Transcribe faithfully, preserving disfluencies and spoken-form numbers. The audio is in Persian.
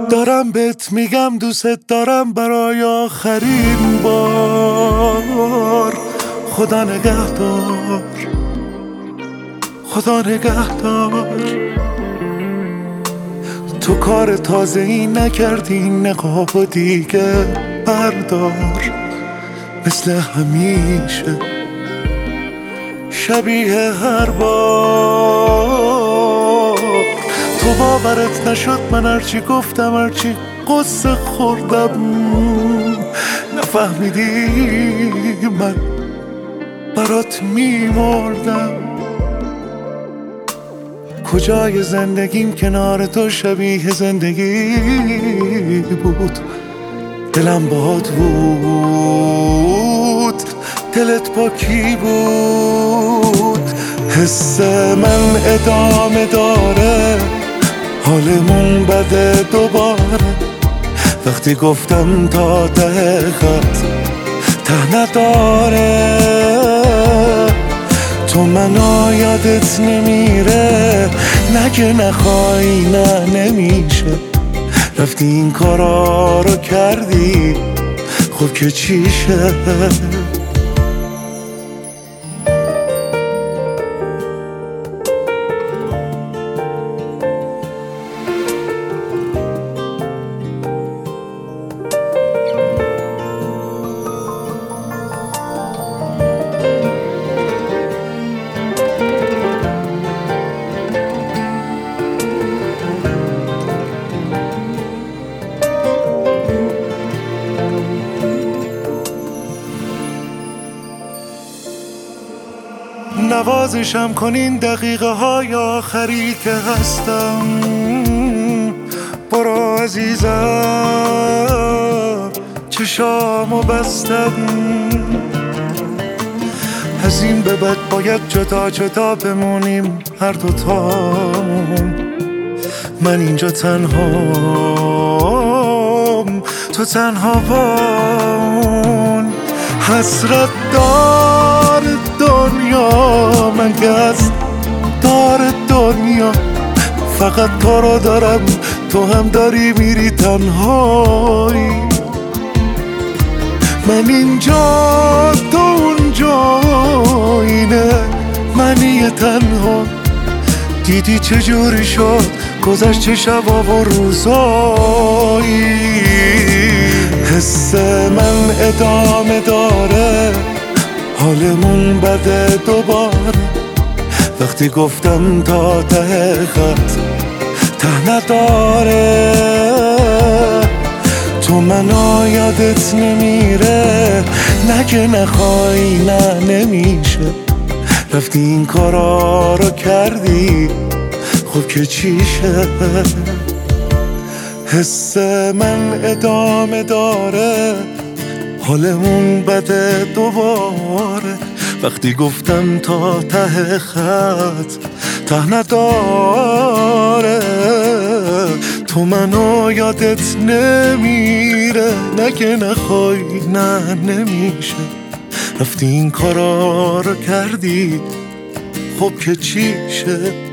دارم بهت میگم دوست دارم برای آخرین بار. خدا نگهدار، خدا نگهدار. تو کار تازه ای نکردی، نقاب و دیگه بردار. مثل همیشه شبیه هر بار. تو باورت نشد من هرچی گفتم، هرچی قصه خوردم، نفهمیدی من برات میمردم. کجای زندگیم کنار تو شبیه زندگی بود. دلم باهات بود، دلت با کی بود؟ حس من ادامه داره، حالمون بده دوباره. وقتی گفتم تا ته خط ته نداره. تو منو یادت نمیره، نگه نخوای نه نمیشه. رفتی این کارا رو کردی، خب که چیشه؟ نوازشم کنین دقیقه های آخری که هستم. برو عزیزم چشامو بستم. از این به بعد باید جدا جدا بمونیم هر دوتامون. من اینجا تنهام، تو تنها بامون. حسرت دار دنیا، من گز دار دنیا. فقط تو رو دارم، تو هم داری میری تنهایی. من اینجا تو اونجا، اینه منی تنها. دیدی چجوری شد گذشت چه شبا و روزایی. حس من ادامه داره، حالمون بده دوباره. وقتی گفتم تا ته خط ته نداره. تو منو یادت نمیره، نگه نخوای نه نمیشه. رفتی این کارا رو کردی، خب که چیشه؟ حس من ادامه داره، حالمون بده دوباره. وقتی گفتم تا ته خط ته نداره. تو منو یادت نمیره، نگه نخوای نه نمیشه. رفتی این کارا رو کردی، خب که چیشه؟